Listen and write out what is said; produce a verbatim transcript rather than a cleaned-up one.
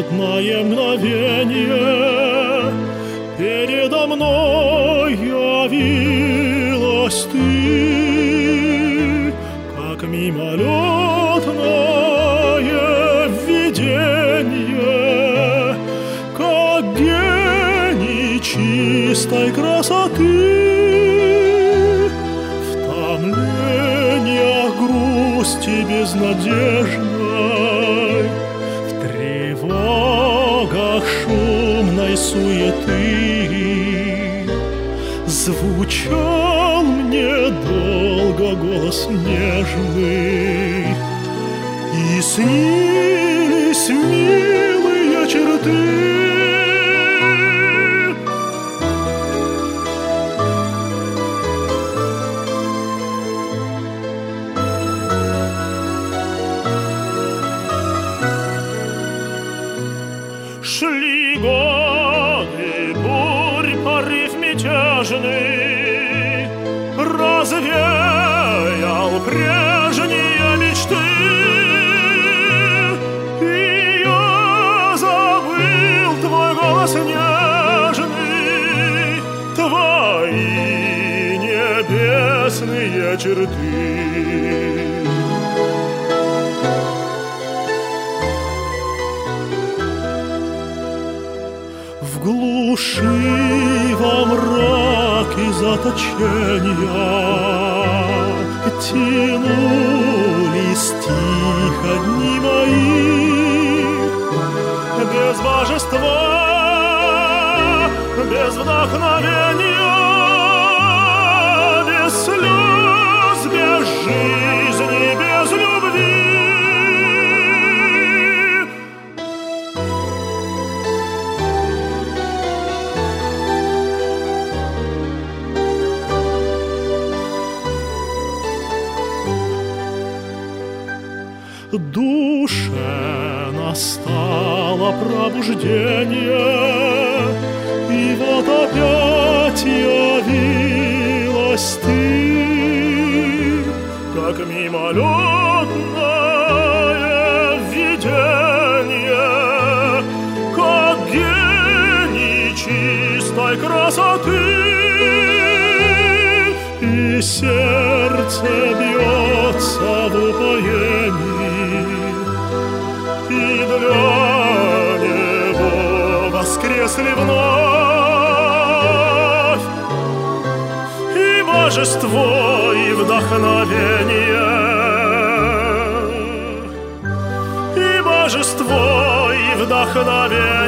мгновение передо мной явилась ты, как мимолетное видение, как гений чистой красоты. В томлениях грусти безнадежной, в тревогах шумной суеты звучал мне долго голос нежный, и снились милые черты. Шли годы, бурь, порыв мятежный развеял прежние мечты, и я забыл твой голос нежный, твои небесные черты. В глуши, во мраке заточения тянулись тихо дни мои, без божества, без вдохновения, без слез, без жизни, без любви. Душе настало пробуждение, и вот опять явилась ты, как мимолетное видение, как гений чистой красоты, и сердце бьется в упоении, и для него воскресли вновь и божество, и вдохновение, и божество, и вдохновение.